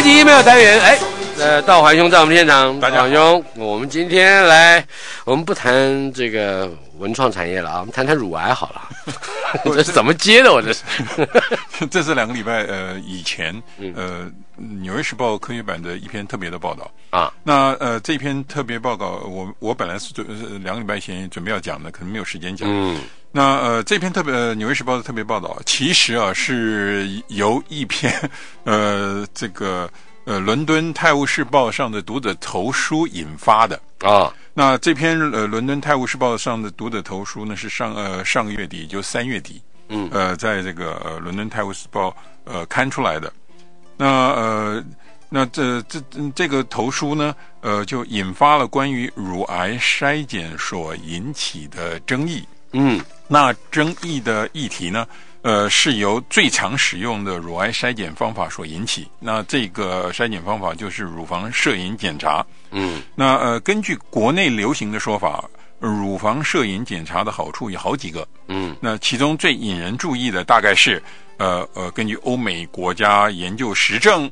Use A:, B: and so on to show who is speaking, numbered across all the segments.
A: 集没有单元，道环兄在我们现场，
B: 大家好
A: 兄，我们今天来，我们不谈这个文创产业了啊，我们谈谈乳癌好了。这是怎么接的？我这是，
B: 这是2个礼拜以前纽约时报科学版的一篇特别的报道
A: 啊。
B: 那这篇特别报告，我本来是2个礼拜前准备要讲的，可能没有时间讲。那这篇纽约时报的特别报道，其实啊是由一篇这个伦敦泰晤士报上的读者投书引发的啊。那这篇伦敦泰晤士报上的读者投书呢，是上个月底，就3月底，在这个伦敦泰晤士报刊出来的。那这个投书呢，就引发了关于乳癌筛检所引起的争议。那争议的议题呢，是由最常使用的乳癌筛检方法所引起。那这个筛检方法就是乳房摄影检查。那根据国内流行的说法，乳房摄影检查的好处有好几个。那其中最引人注意的大概是，根据欧美国家研究实证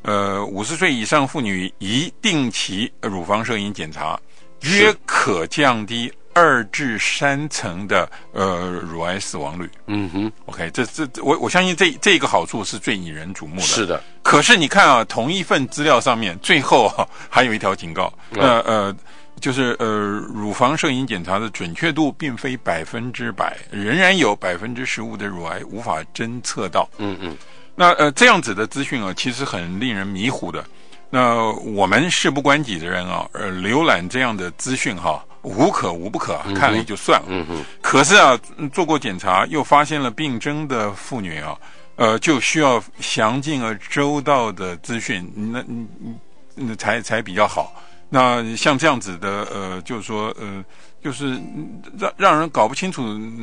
B: ，50岁以上妇女宜定期乳房摄影检查，约可降低2至3成的乳癌死亡率。OK， 我相信这个好处是最引人瞩目的。是的。可是你看啊，同一份资料上面最后还有一条警告，就是乳房摄影检查的准确度并非100%，仍然有15%的乳癌无法侦测到。那这样子的资讯啊，其实很令人迷糊的。那我们事不关己的人啊，浏览这样的资讯无可无不可，看了也就算了。可是啊，做过检查又发现了病症的妇女啊，就需要详尽而周到的资讯，那才比较好。那像这样子的就是说就是让人搞不清楚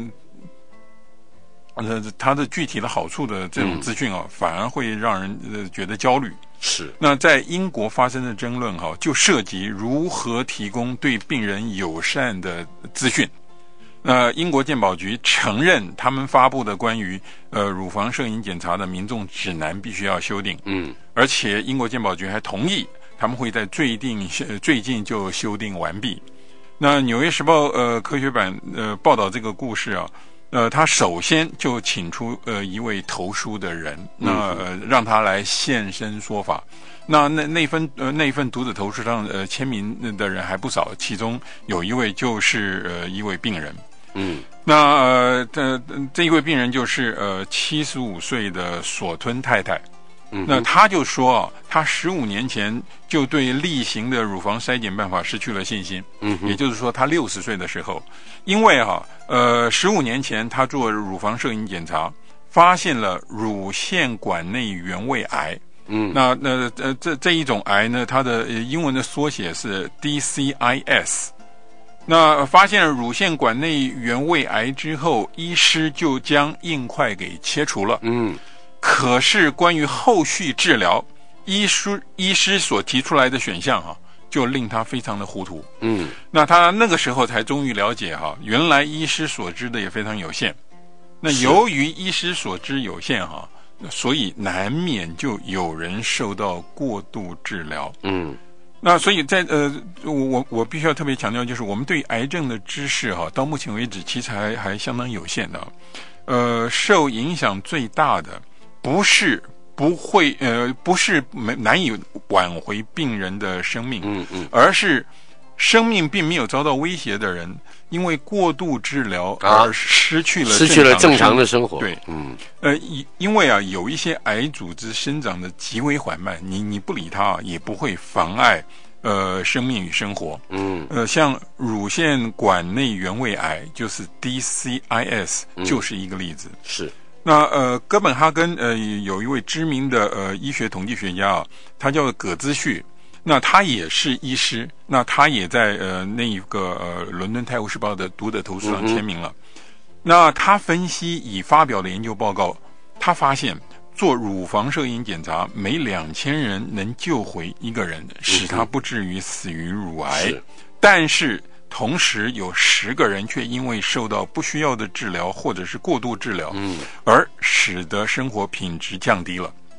B: 它的具体的好处的这种资讯啊，反而会让人觉得焦虑。是。那在英国发生的争论就涉及如何提供对病人友善的资讯。英国健保局承认他们发布的关于乳房摄影检查的民众指南必须要修订。而且英国健保局还同意他们会在最近就修订完毕。那纽约时报科学版报道这个故事啊，他首先就请出一位投书的人，那让他来现身说法。那份读者投书上签名的人还不少，其中有一位就是一位病人。那这一位病人就是75岁的索吞太太。那他就说他15年前就对例行的乳房筛检办法失去了信心。也就是说他60岁的时候，因为15年前他做乳房摄影检查，发现了乳腺管内原位癌。这一种癌呢，它的英文的缩写是 DCIS。那发现了乳腺管内原位癌之后，医师就将硬块给切除了。可是关于后续治疗，医师所提出来的选项就令他非常的糊涂。那他那个时候才终于了解原来医师所知的也非常有限。那由于医师所知有限所以难免就有人受到过度治疗。那所以在我必须要特别强调，就是我们对癌症的知识到目前为止其实还相当有限的。受影响最大的不是难以挽回病人的生命，而是生命并没有遭到威胁的人，因为过度治疗而失去了
A: 正常的生活。
B: 对，因为有一些癌组织生长的极为缓慢，你不理它也不会妨碍生命与生活。像乳腺管内原位癌就是 DCIS 就是一个例子。是。那哥本哈根有一位知名的医学统计学家他叫葛兹旭。那他也是医师，那他也在那一个伦敦泰晤士报的读者投书上签名了。那他分析已发表的研究报告，他发现做乳房摄影检查每2000人能救回一个人，使他不至于死于乳癌。但是同时有10个人却因为受到不需要的治疗或者是过度治疗，而使得生活品质降低了。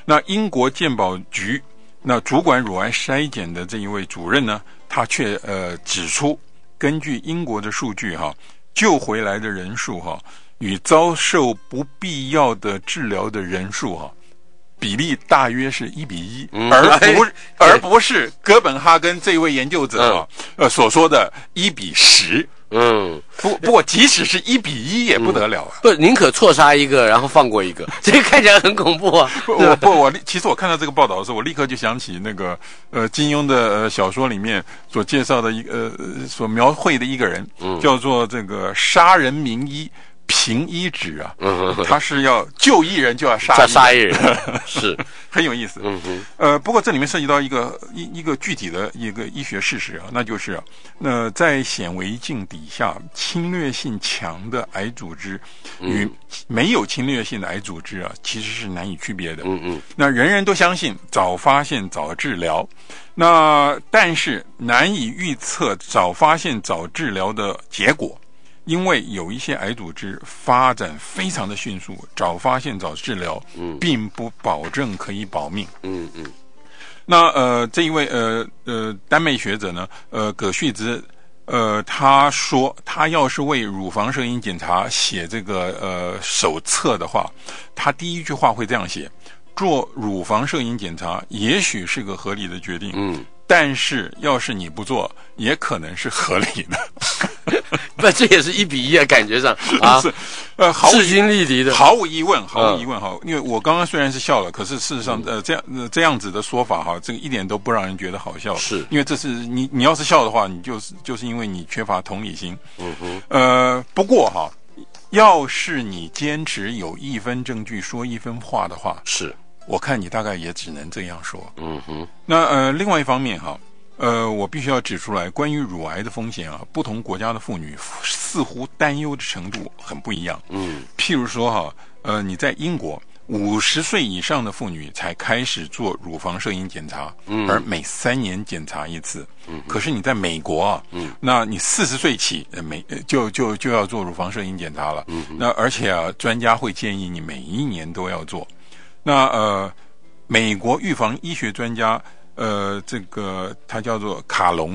B: 那英国健保局那主管乳癌筛检的这一位主任呢，他却指出，根据英国的数据救回来的人数与遭受不必要的治疗的人数比例大约是1:1，而不是哥本哈根这位研究者所说的1:10。不过即使是1:1也不得了啊！
A: 不，宁可错杀一个，然后放过一个，这个看起来很恐怖啊！
B: 其实我看到这个报道的时候，我立刻就想起那个金庸的小说里面所介绍的所描绘的一个人，叫做这个杀人名医平一指啊，他是要救一人就要杀一人，是很有意思。不过这里面涉及到一个具体的一个医学事实啊，那就是在显微镜底下侵略性强的癌组织与没有侵略性的癌组织啊，其实是难以区别的。那人人都相信早发现早治疗，但是难以预测早发现早治疗的结果。因为有一些癌组织发展非常的迅速，早发现早治疗，并不保证可以保命。那这一位丹麦学者呢，葛旭兹，他说他要是为乳房摄影检查写这个手册的话，他第一句话会这样写：做乳房摄影检查也许是个合理的决定，但是要是你不做，也可能是合理的。
A: 不，这也是1:1啊，感觉上啊，是势均力敌的，
B: 毫无疑问。因为我刚刚虽然是笑了，可是事实上，这样子的说法这个一点都不让人觉得好笑，
A: 是
B: 因为这是你要是笑的话，你就是因为你缺乏同理心。不过要是你坚持有1分证据说1分话的话，
A: 是。
B: 我看你大概也只能这样说。那另外一方面我必须要指出来，关于乳癌的风险不同国家的妇女似乎担忧的程度很不一样。譬如说你在英国50岁以上的妇女才开始做乳房摄影检查，而每3年检查一次。可是你在美国那你40岁起就要做乳房摄影检查了。那而且专家会建议你每1年都要做。那美国预防医学专家这个他叫做卡隆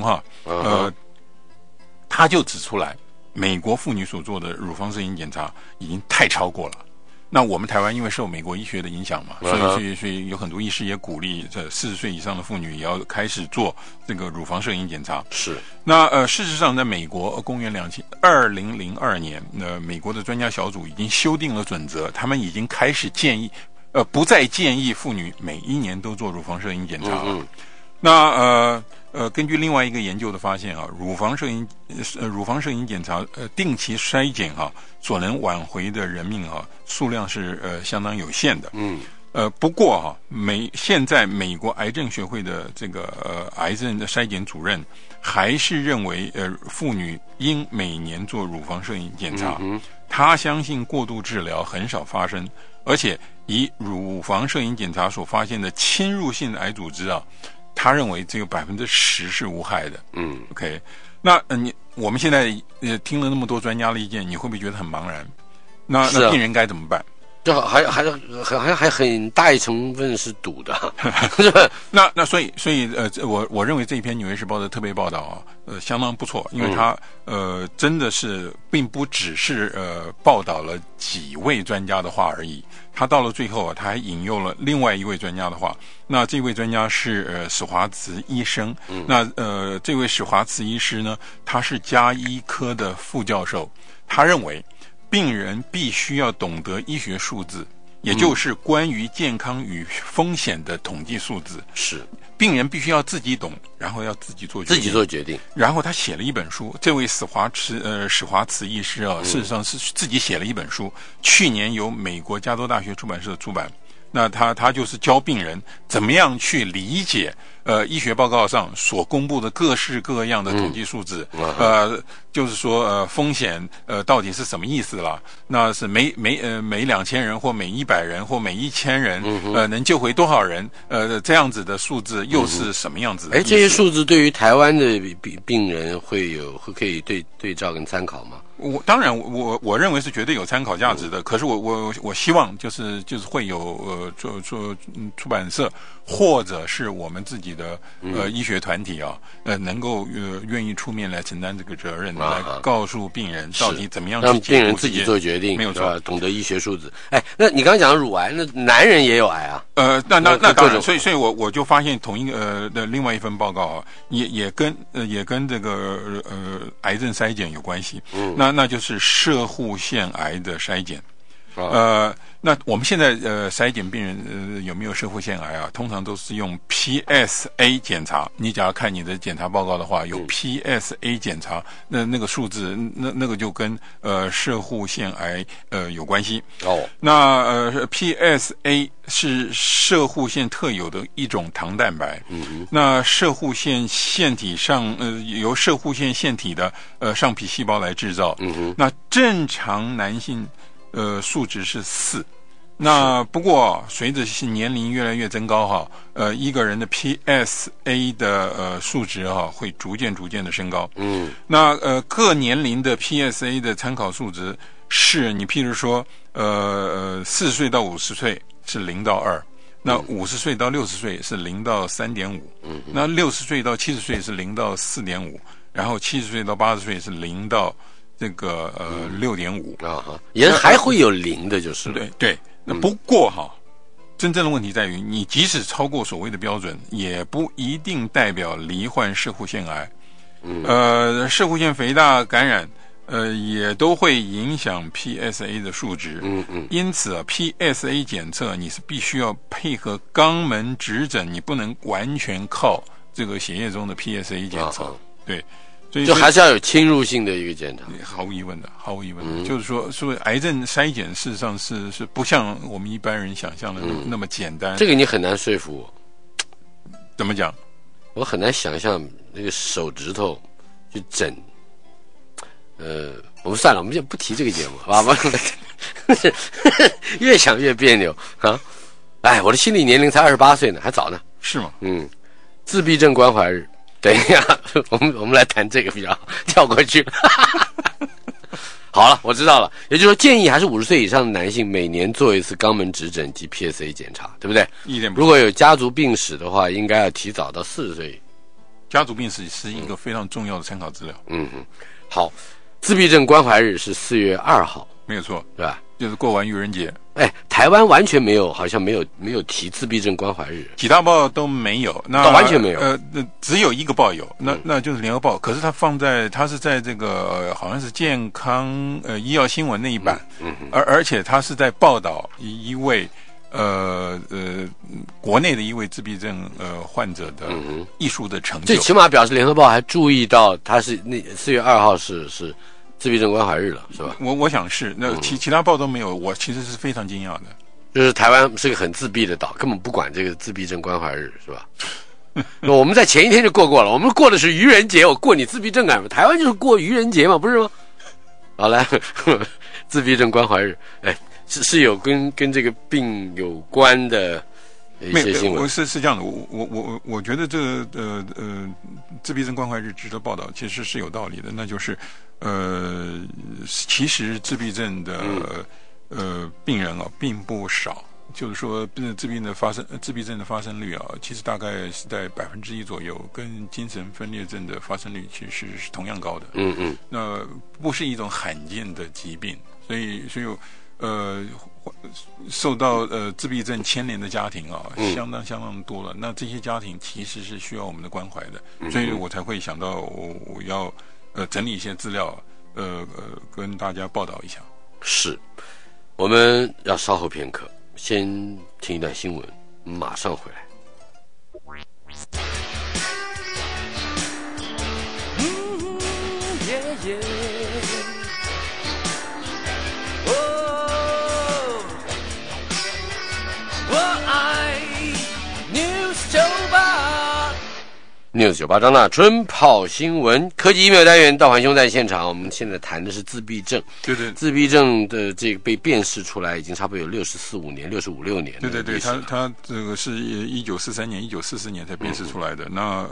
B: 他就指出来，美国妇女所做的乳房摄影检查已经太超过了。那我们台湾因为受美国医学的影响嘛，所以有很多医师也鼓励这40岁以上的妇女也要开始做这个乳房摄影检查。
A: 是。
B: 那事实上在美国公元2002年美国的专家小组已经修订了准则，他们已经开始建议不再建议妇女每1年都做乳房摄影检查了。那根据另外一个研究的发现乳房摄影检查定期筛检所能挽回的人命数量是相当有限的。不过现在美国癌症学会的这个癌症的筛检主任还是认为妇女应每年做乳房摄影检查。他相信过度治疗很少发生，而且以乳房摄影检查所发现的侵入性的癌组织他认为只有10%是无害的。OK， 那我们现在听了那么多专家的意见，你会不会觉得很茫然？那病人该怎么办？
A: 就还很大一成分是赌的。
B: 那所以我认为这一篇《纽约时报》的特别报道相当不错，因为它真的是并不只是报道了几位专家的话而已，他到了最后他还引用了另外一位专家的话。那这位专家是史华慈医生。那这位史华慈医师呢，他是家医科的副教授，他认为病人必须要懂得医学数字，也就是关于健康与风险的统计数字。
A: 是，
B: 病人必须要自己懂，然后要自己做决定。然后他写了一本书，这位史华慈医师事实上是自己写了一本书，去年由美国加州大学出版社出版。那他就是教病人怎么样去理解医学报告上所公布的各式各样的统计数字，就是说风险到底是什么意思啦？那是每2000人或每100人或每1000人能救回多少人？这样子的数字又是什么样子的？
A: 这些数字对于台湾的病人会可以对照跟参考吗？
B: 当然我认为是绝对有参考价值的。可是我希望就是会有做出版社或者是我们自己的医学团体啊，能够愿意出面来承担这个责任，来告诉病人到底怎么样去
A: 让病人自己做决定，
B: 没有错，
A: 懂得医学数字。那你刚刚讲的乳癌，那男人也有癌啊？
B: 那当然，所以我就发现同一个的另外一份报告啊，也跟这个癌症筛检有关系。那就是摄护腺癌的筛检。那我们现在筛检病人有没有摄护腺癌啊？通常都是用 PSA 检查。你假如看你的检查报告的话，有 PSA 检查，那个数字，那个就跟摄护腺癌有关系。那PSA 是摄护腺特有的一种糖蛋白。那摄护腺腺体上由摄护腺腺体的上皮细胞来制造。那正常男性数值是4。那不过随着年龄越来越增高哈，一个人的 PSA 的数值哈会逐渐的升高。那各年龄的 PSA 的参考数值是你譬如说40岁到50岁是0到2，那50岁到60岁是0到3.5，那60岁到70岁是0到4.5，然后70岁到80岁是0到这个6.5
A: 啊，也还会有0的，就是
B: 对。那不过真正的问题在于，你即使超过所谓的标准，也不一定代表罹患摄护腺癌。摄护腺肥大感染，也都会影响 PSA 的数值。因此PSA 检测你是必须要配合肛门指诊，你不能完全靠这个血液中的 PSA 检测。对。
A: 就还是要有侵入性的一个检查，
B: 毫无疑问的。就是说癌症筛检事实上是不像我们一般人想象的那么简单。
A: 这个你很难说服我。
B: 怎么讲？
A: 我很难想象那个手指头去整。我们算了，我们就不提这个节目，好吧？越想越别扭啊！我的心理年龄才28岁呢，还早呢。
B: 是吗？
A: 自闭症关怀日。等一下，我们来谈这个比较好，跳过去了。好了，我知道了。也就是说，建议还是50岁以上的男性每年做一次肛门指诊及 PSA 检查，对不对？如果有家族病史的话，应该要提早到40岁。
B: 家族病史是一个非常重要的参考资料。
A: 好，自闭症关怀日是4月2号，
B: 没有错，
A: 对吧？
B: 就是过完愚人节。
A: 台湾完全没有，好像没有提自闭症关怀日，
B: 几大报都没有，那
A: 完全没有。
B: 只有一个报有，那就是联合报。可是它是在这个好像是健康医药新闻那一版，而且它是在报道一位国内的一位自闭症患者的艺术的成就。
A: 最起码表示联合报还注意到他是4月2号是自闭症关怀日了，是吧？
B: 我想是，那其他报都没有，我其实是非常惊讶的。
A: 就是台湾是个很自闭的岛，根本不管这个自闭症关怀日，是吧？那我们在前一天就过了，我们过的是愚人节，我过你自闭症干什么？台湾就是过愚人节嘛，不是吗？好，来，自闭症关怀日，是有跟这个病有关的一些新闻。
B: 是这样的，我觉得这个自闭症关怀日值得报道，其实是有道理的，那就是其实自闭症的病人并不少，就是说自闭症的发生率其实大概是在1%左右，跟精神分裂症的发生率其实是同样高的。那不是一种罕见的疾病，所以受到自闭症牵连的家庭相当多了。那这些家庭其实是需要我们的关怀的，所以我才会想到我要整理一些资料，跟大家报道一下。
A: 是，我们要稍后片刻，先听一段新闻，马上回来。我爱 News 酒吧 News 98张大春泡新闻科技1秒单元，道环兄在现场。我们现在谈的是自闭症，
B: 对对，
A: 自闭症的这个被辨识出来已经差不多有65年、65、6年。
B: 对对对，他这个是1943年、1944年才辨识出来的。那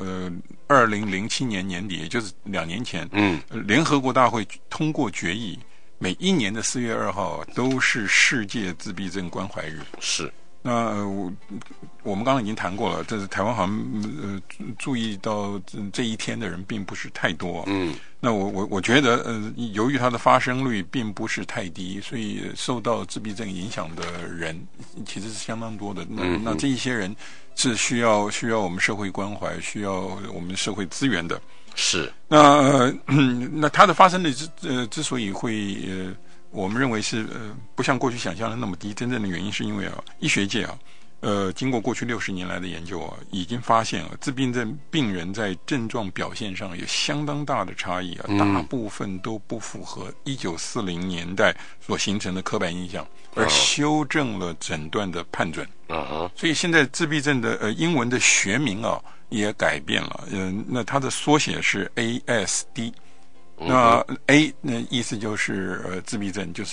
B: 2007年年底，也就是2年前，联合国大会通过决议，每一年的4月2号都是世界自闭症关怀日。
A: 是。
B: 那我们刚刚已经谈过了，但是台湾好像注意到这一天的人并不是太多。那我觉得由于它的发生率并不是太低，所以受到自闭症影响的人其实是相当多的。那这一些人是需要我们社会关怀，需要我们社会资源的。
A: 是。
B: 那它的发生率之所以会我们认为是不像过去想象的那么低，真正的原因是因为医学界经过过去60年来的研究已经发现自闭症病人在症状表现上有相当大的差异大部分都不符合1940年代所形成的刻板印象，而修正了诊断的判准。所以现在自闭症的英文的学名也改变了，那它的缩写是 ASD。那 A 那意思就是自闭症，就是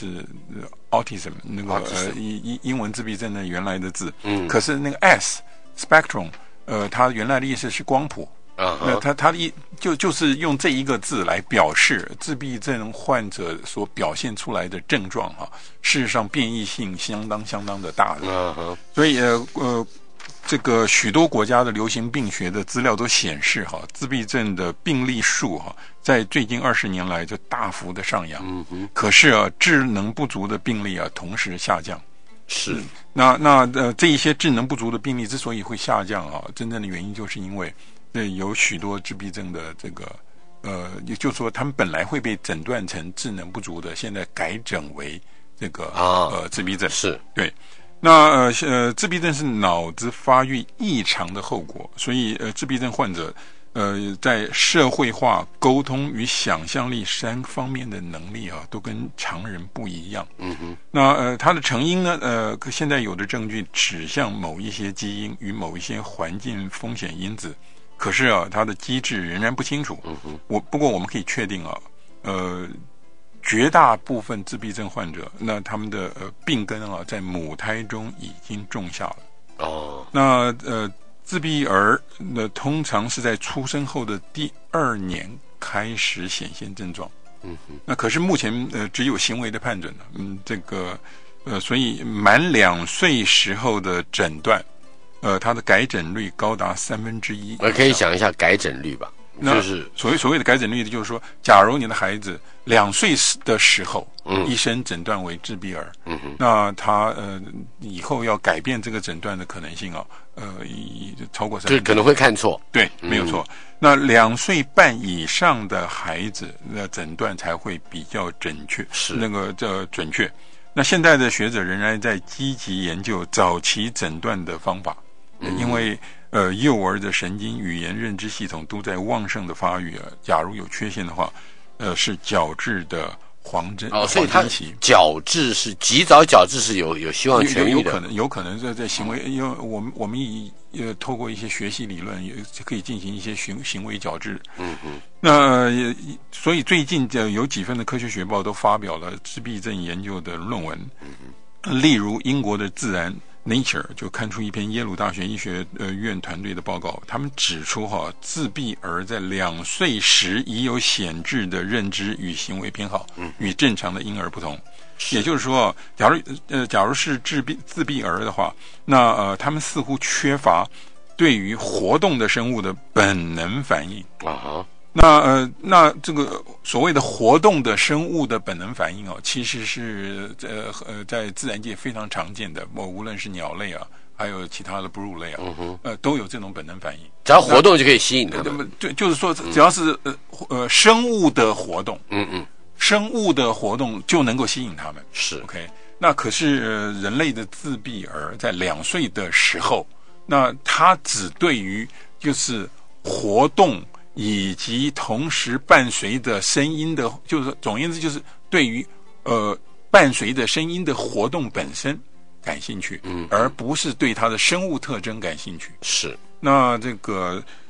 B: autism 那个英文自闭症的原来的字。可是那个 S spectrum 它原来的意思是光谱。那它的就是用这一个字来表示自闭症患者所表现出来的症状事实上变异性相当的大的。所以这个许多国家的流行病学的资料都显示自闭症的病例数在最近20年来就大幅的上扬。可是智能不足的病例同时下降。
A: 是。
B: 那这一些智能不足的病例之所以会下降真正的原因就是因为有许多自闭症的这个也就是说他们本来会被诊断成智能不足的，现在改诊为这个自闭症。是。对。那自闭症是脑子发育异常的后果，所以自闭症患者在社会化、沟通与想象力3方面的能力都跟常人不一样。那它的成因呢？现在有的证据指向某一些基因与某一些环境风险因子，可是它的机制仍然不清楚。不过我们可以确定绝大部分自闭症患者，那他们的病根在母胎中已经种下了。那自闭儿通常是在出生后的第2年开始显现症状。那可是目前只有行为的判准这个所以满2岁时候的诊断，它的改诊率高达1/3。
A: 我可以想一下改诊率吧。
B: 就是所谓的改诊率，就是说，假如你的孩子2岁的时候，医生诊断为自闭儿，那他以后要改变这个诊断的可能性超过3%，
A: 就可能会看错。
B: 对，没有错。那2岁半以上的孩子的诊断才会比较准确，是那个准确。那现在的学者仍然在积极研究早期诊断的方法，因为幼儿的神经、语言、认知系统都在旺盛的发育假如有缺陷的话，是矫治的黄金
A: 所以它矫治是及早矫治是有希望痊愈的，
B: 有可能在行为，因为我们透过一些学习理论也可以进行一些行为矫治。那所以最近有几份的科学学报都发表了自闭症研究的论文，例如英国的《自然》Nature 就看出一篇耶鲁大学医学院团队的报告，他们指出自闭儿在2岁时已有显著的认知与行为偏好，与正常的婴儿不同。也就是说，假如是自闭儿的话，那他们似乎缺乏对于活动的生物的本能反应。那这个所谓的活动的生物的本能反应其实是在自然界非常常见的，无论是鸟类还有其他的哺乳类都有这种本能反应。
A: 只要活动就可以吸引它们。
B: 就是说，只要是生物的活动，生物的活动就能够吸引它们。
A: 是
B: OK。那可是人类的自闭儿在2岁的时候，那他只对于就是活动以及同时伴随着声音的，就是总而言之，就是对于伴随着声音的活动本身感兴趣，而不是对它的生物特征感兴趣。
A: 是。
B: 那这个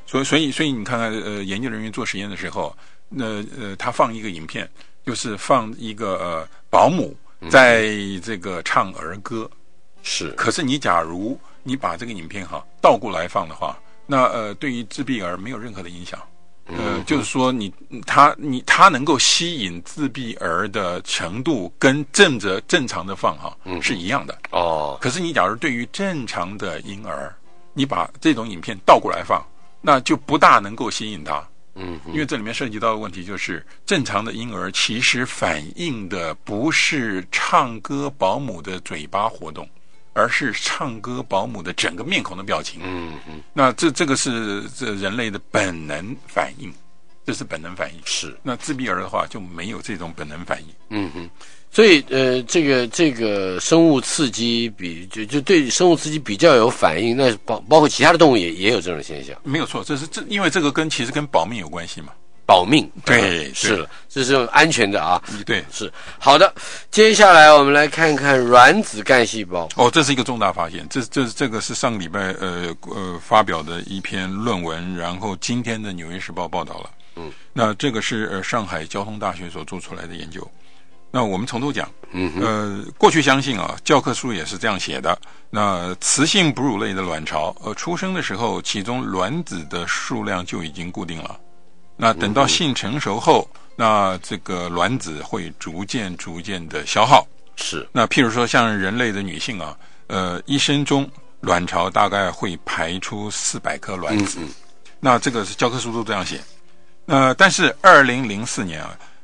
B: 所以你看看研究人员做实验的时候，他放一个影片，就是放一个保姆在这个唱儿歌，
A: 是。
B: 可是你假如你把这个影片倒过来放的话，那对于自闭儿没有任何的影响。就是说他能够吸引自闭儿的程度跟正常的放是一样的哦。可是你假如对于正常的婴儿，你把这种影片倒过来放，那就不大能够吸引他。因为这里面涉及到的问题就是，正常的婴儿其实反映的不是唱歌保姆的嘴巴活动，而是唱歌保姆的整个面孔的表情。那这个是人类的本能反应，这是本能反应。是。那自闭儿的话就没有这种本能反应。
A: 所以这个生物刺激就对生物刺激比较有反应，那包括其他的动物也有这种现象。
B: 没有错，因为这个其实跟保命有关系嘛。
A: 保命，
B: 对，
A: 是了，这是安全的啊。
B: 对，
A: 是好的。接下来我们来看看卵子干细胞。
B: 这是一个重大发现。这个是上个礼拜发表的一篇论文，然后今天的《纽约时报》报道了。那这个是上海交通大学所做出来的研究。那我们从头讲。过去相信教科书也是这样写的。那雌性哺乳类的卵巢，出生的时候，其中卵子的数量就已经固定了。那等到性成熟后，那这个卵子会逐渐的消耗。
A: 是。那
B: 譬如说像人类的女性一生中卵巢大概会排出400颗卵子。那这个是教科书都这样写。但是2004年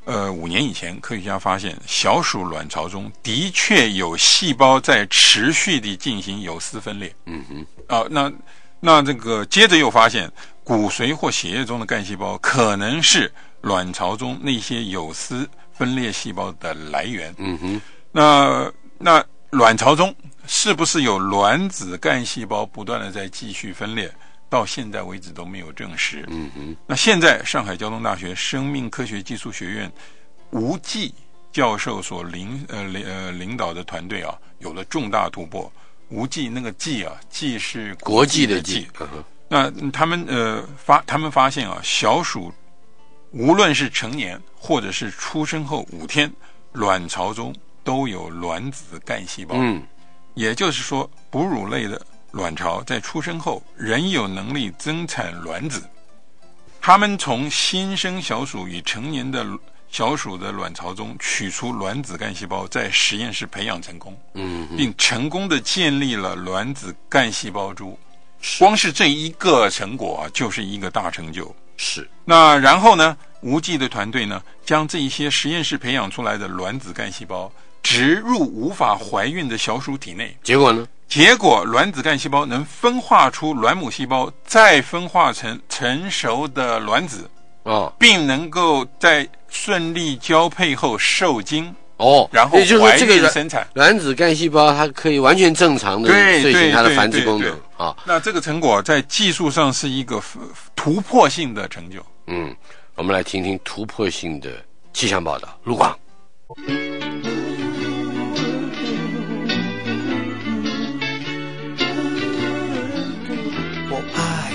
B: 5年以前，科学家发现小鼠卵巢中的确有细胞在持续地进行有丝分裂。那这个接着又发现骨髓或血液中的干细胞可能是卵巢中那些有丝分裂细胞的来源。那卵巢中是不是有卵子干细胞不断的在继续分裂，到现在为止都没有证实。那现在上海交通大学生命科学技术学院吴季教授所领导的团队有了重大突破。吴季那个季季是国际的季。那他们发现小鼠无论是成年或者是出生后5天，卵巢中都有卵子干细胞。也就是说，哺乳类的卵巢在出生后仍有能力增产卵子。他们从新生小鼠与成年的小鼠的卵巢中取出卵子干细胞，在实验室培养成功。并成功的建立了卵子干细胞株。光是这一个成果就是一个大成就。
A: 是。
B: 那然后呢，吴季的团队呢，将这一些实验室培养出来的卵子干细胞植入无法怀孕的小鼠体内。
A: 结果呢？
B: 结果卵子干细胞能分化出卵母细胞，再分化成成熟的卵子。并能够在顺利交配后受精。然后怀孕生产。
A: 卵子干细胞它可以完全正常的遂行它的繁殖功能。
B: 那这个成果在技术上是一个突破性的成就。
A: 我们来听听突破性的气象报道。陆广。我爱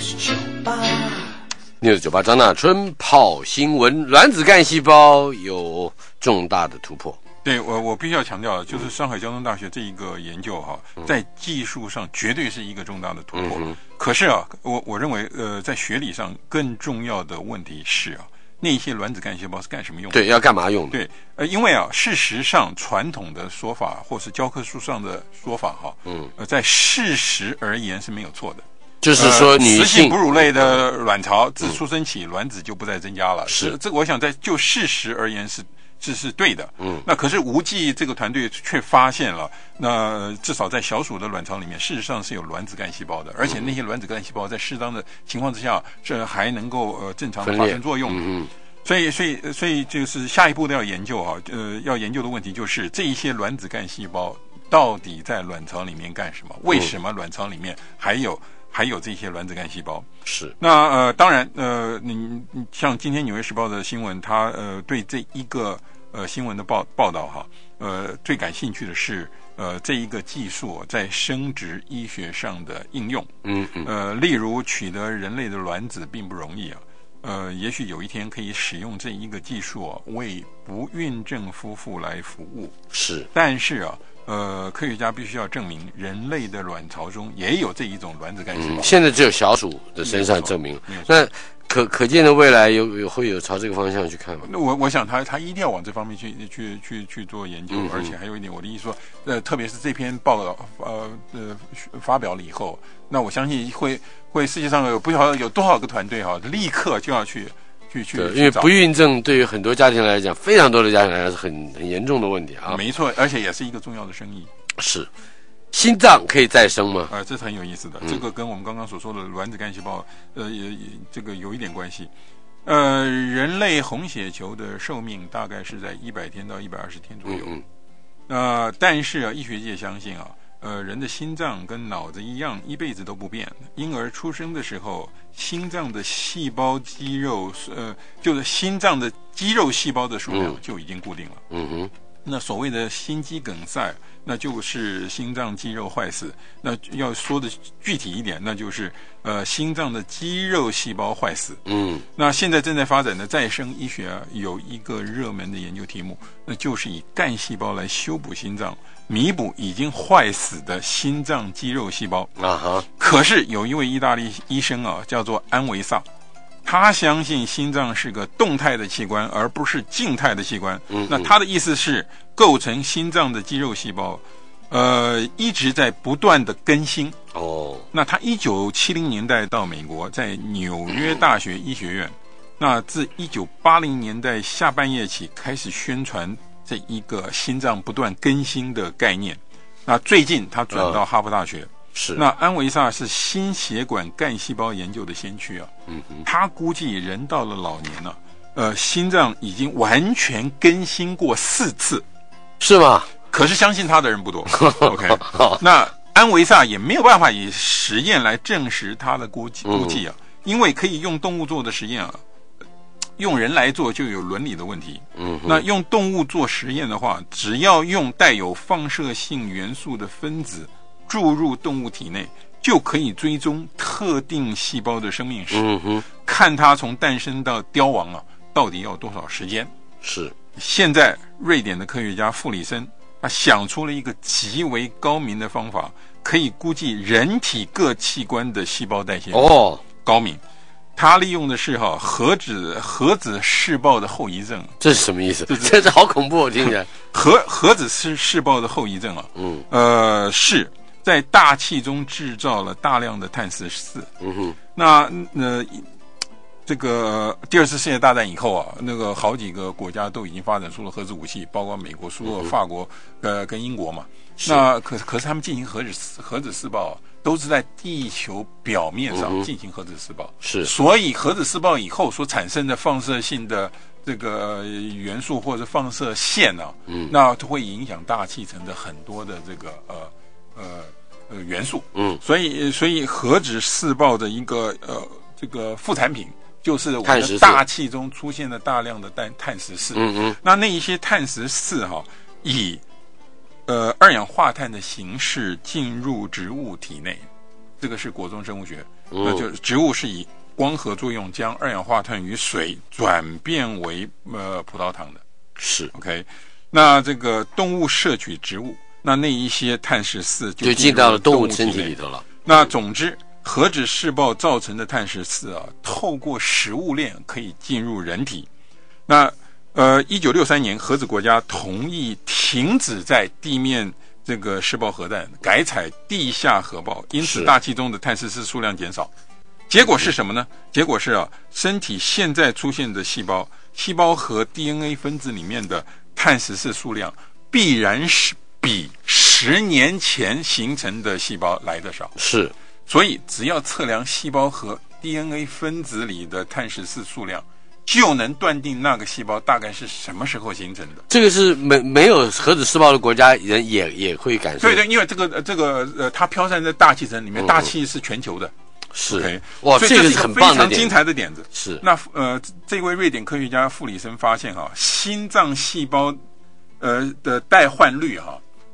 A: News98张大春跑新闻，卵子干细胞有重大的突破。
B: 对，我必须要强调，就是上海交通大学这一个研究在技术上绝对是一个重大的突破。可是我认为在学理上更重要的问题是那些卵子干细胞是干什么用的？
A: 对，要干嘛用的？
B: 对，因为事实上传统的说法或是教科书上的说法在事实而言是没有错的。
A: 就是说女性
B: 哺乳类的卵巢自出生起卵子就不再增加了。是，这个我想就事实而言是对的。那可是吴季这个团队却发现了，那至少在小鼠的卵巢里面，事实上是有卵子干细胞的，而且那些卵子干细胞在适当的情况之下，这还能够正常的发生作用。所以就是下一步的要研究要研究的问题就是这一些卵子干细胞到底在卵巢里面干什么？为什么卵巢里面还有这些卵子干细胞？
A: 是。
B: 那当然你像今天《纽约时报》的新闻，它对这一个新闻的报道最感兴趣的是这一个技术在生殖医学上的应用。例如取得人类的卵子并不容易啊。也许有一天可以使用这一个技术为不孕症夫妇来服务。
A: 是，
B: 但是科学家必须要证明人类的卵巢中也有这一种卵子干细胞。
A: 现在只有小鼠的身上证明。那可见的未来会有朝这个方向去看吗？
B: 那我想他一定要往这方面去做研究，而且还有一点，我的意思说，特别是这篇报道发表了以后，那我相信会世界上不晓得有多少个团队立刻就要去。
A: 因为不孕症对于很多家庭来讲，非常多的家庭来讲是很严重的问题啊。
B: 没错，而且也是一个重要的生意。
A: 是，心脏可以再生吗？
B: 这是很有意思的。这个跟我们刚刚所说的卵子干细胞，也这个有一点关系。人类红血球的寿命大概是在100天到120天左右。但是医学界相信人的心脏跟脑子一样，一辈子都不变。婴儿出生的时候，心脏的细胞肌肉，就是心脏的肌肉细胞的数量就已经固定了。那所谓的心肌梗塞，那就是心脏肌肉坏死。那要说的具体一点，那就是心脏的肌肉细胞坏死。那现在正在发展的再生医学有一个热门的研究题目，那就是以干细胞来修补心脏，弥补已经坏死的心脏肌肉细胞。可是有一位意大利医生叫做安维萨，他相信心脏是个动态的器官，而不是静态的器官。那他的意思是，构成心脏的肌肉细胞，一直在不断的更新。那他1970年代到美国，在纽约大学医学院，那自1980年代下半叶起开始宣传这一个心脏不断更新的概念。那最近他转到哈佛大学。
A: 是，
B: 那安维萨是心血管干细胞研究的先驱他估计人到了老年心脏已经完全更新过4次，
A: 是吗？
B: 可是相信他的人不多。OK， 那安维萨也没有办法以实验来证实他的估计因为可以用动物做的实验用人来做就有伦理的问题。那用动物做实验的话，只要用带有放射性元素的分子注入动物体内，就可以追踪特定细胞的生命史，看它从诞生到凋亡到底要多少时间。
A: 是，
B: 现在瑞典的科学家弗里森他想出了一个极为高明的方法，可以估计人体各器官的细胞代谢。高明。他利用的是核子试爆的后遗症。
A: 这是什么意思？这是好恐怖，我听起来。
B: 核子试爆的后遗症是在大气中制造了大量的碳14。那这个第2次世界大战以后那个好几个国家都已经发展出了核子武器，包括美国、苏俄、法国跟英国嘛。那可是他们进行核子试爆都是在地球表面上进行核子试爆。
A: 是，
B: 所以核子试爆以后所产生的放射性的这个元素或者放射线那都会影响大气层的很多的这个元素。所以核子试爆的一个这个副产品就是我们的大气中出现了大量的碳14。那一些碳14以二氧化碳的形式进入植物体内，这个是国中生物学。那就是植物是以光合作用将二氧化碳与水转变为葡萄糖的。
A: 是
B: OK。那这个动物摄取植物，那一些碳14就
A: 进到了动物身体里头了。
B: 那总之，核子试爆造成的碳14透过食物链可以进入人体。那1963年，核子国家同意停止在地面这个试爆核弹，改采地下核爆，因此大气中的碳14数量减少。结果是什么呢？结果是身体现在出现的细胞和 DNA 分子里面的碳14数量必然是比10年前形成的细胞来得少。
A: 是，
B: 所以只要测量细胞和 DNA 分子里的碳14数量，就能断定那个细胞大概是什么时候形成的。
A: 这个是没有核子试爆的国家人也会感受。
B: 对，因为这个它飘散在大气层里面，大气是全球的。
A: 是
B: ，OK，
A: 哇，
B: 所以这是一个
A: 很棒的
B: 非常精彩的点子。
A: 是，
B: 那这位瑞典科学家弗里森发现心脏细胞的代换率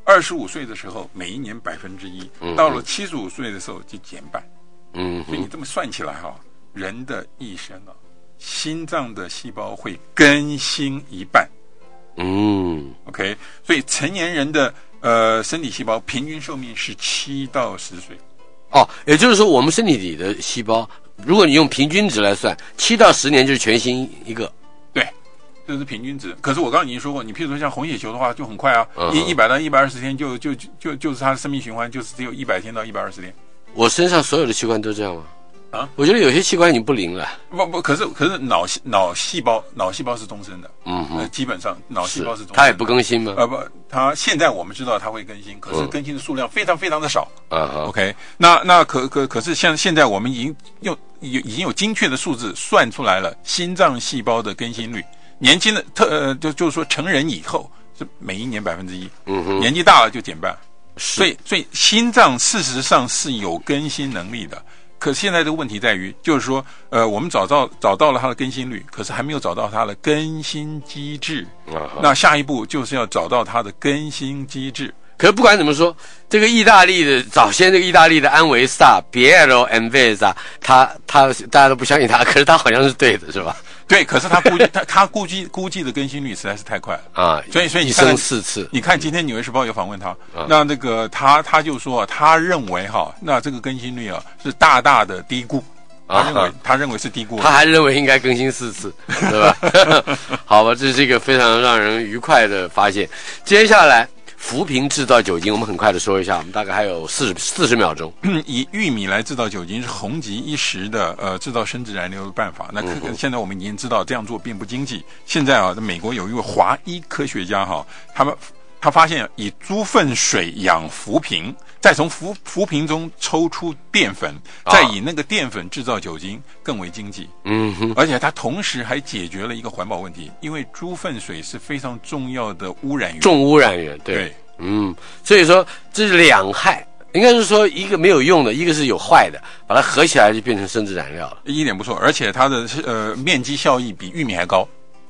B: 25岁的时候每一年1%，到了75岁的时候就减半。所以你这么算起来哈，人的一生啊，心脏的细胞会更新一半。OK， 所以成年人的身体细胞平均寿命是7到10岁。
A: 也就是说，我们身体里的细胞，如果你用平均值来算，7到10年就是全新一个。
B: 对，这是平均值。可是我刚刚已经说过，你譬如说像红血球的话就很快啊，100到120天就是它的生命循环，就是只有100天到120天。
A: 我身上所有的器官都这样吗？我觉得有些器官已经不灵了。
B: 可是脑细胞是终身的。基本上脑细胞是终身的。
A: 它也不更新吗？
B: 它现在我们知道它会更新，可是更新的数量非常非常的少。OK， 可是像现在我们已经有精确的数字算出来了，心脏细胞的更新率，年轻的就是说成人以后是每一年1%，年纪大了就减半。所以心脏事实上是有更新能力的。可现在的问题在于，就是说，我们找到了它的更新率，可是还没有找到它的更新机制。那下一步就是要找到它的更新机制。
A: 可是不管怎么说，这个意大利的早先这个意大利的安维萨 Piero Anvesa， 他大家都不相信他，可是他好像是对的，是吧？
B: 对，可是他估计的更新率实在是太快了所以你看
A: 一生4次。
B: 你看今天《纽约时报》有访问他，那个他就说，他认为那这个更新率是大大的低估。他认为是低估，
A: 他还认为应该更新4次，对吧？好吧，这是一个非常让人愉快的发现。接下来。浮萍制造酒精，我们很快的说一下，我们大概还有40秒钟。
B: 以玉米来制造酒精是红极一时的制造生质燃料的办法。那现在我们已经知道这样做并不经济。现在美国有一位华裔科学家他发现以猪粪水养浮萍，再从浮萍中抽出淀粉，再以那个淀粉制造酒精更为经济。而且他同时还解决了一个环保问题，因为猪粪水是非常重要的污染源，
A: 重污染源。对，所以说这是2害。应该是说一个没有用的，一个是有坏的，把它合起来就变成生质燃料了。
B: 一点不错，而且它的面积效益比玉米还高。